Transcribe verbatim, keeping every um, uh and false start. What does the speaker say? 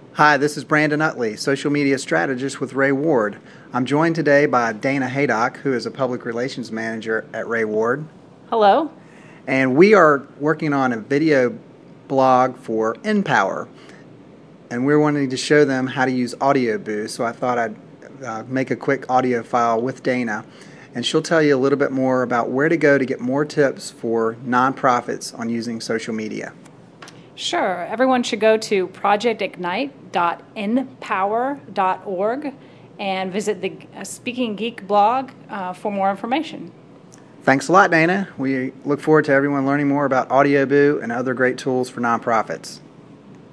Hi, this is Brandon Utley, social media strategist with Ray Ward. I'm joined today by Dana Haydock, who is a public relations manager at Ray Ward. Hello. And we are working on a video blog for InPower. And we're wanting to show them how to use Audio Boost. So I thought I'd uh, make a quick audio file with Dana. And she'll tell you a little bit more about where to go to get more tips for nonprofits on using social media. Sure. Everyone should go to project ignite dot inpower dot org and visit the Speaking Geek blog uh, for more information. Thanks a lot, Dana. We look forward to everyone learning more about AudioBoo and other great tools for nonprofits.